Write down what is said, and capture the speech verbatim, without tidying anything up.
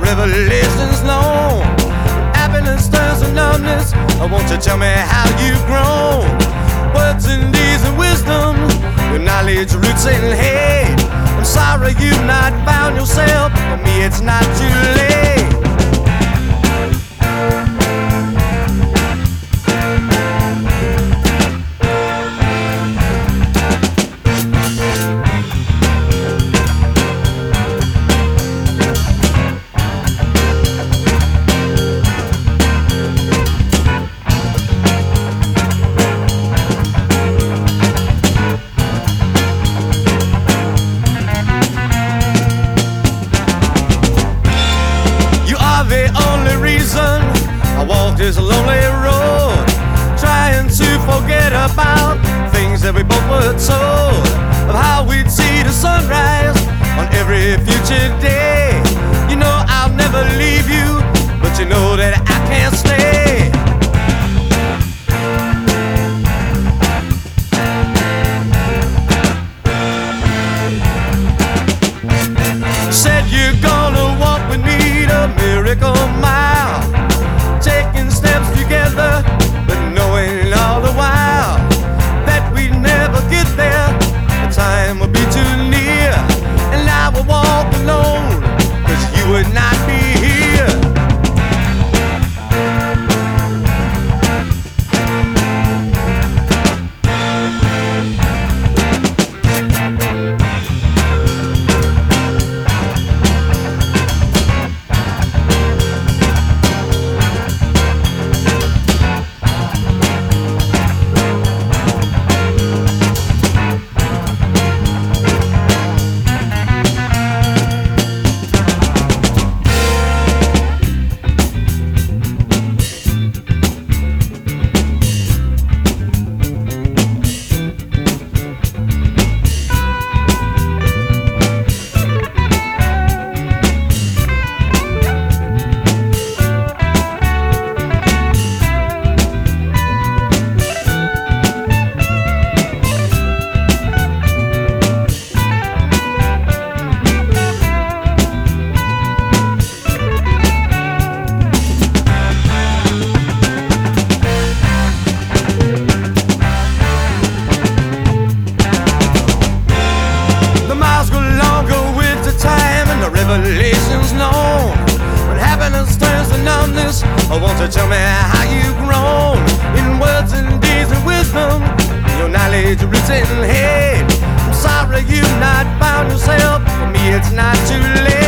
revelations known. Happiness turns to numbness. Won't you tell me how you've grown? Words and deeds and wisdom, your knowledge roots in hate. I'm sorry you've not found yourself. For me it's not too late. I walk this lonely road, trying to forget about things that we both were told, of how we'd see the sunrise on every future day. You know I'll never leave you, but you know that I can't stay. Said you're gonna walk with me the miracle mile, taking steps together, but knowing all the while that we'd never get there. The time would be too near, and I would walk alone, 'cause you would not be here. Revelations known. When happiness turns to numbness, I want to tell me how you've grown. In words and deeds and wisdom, your knowledge roots in hate. I'm sorry you've not found yourself. For me it's not too late.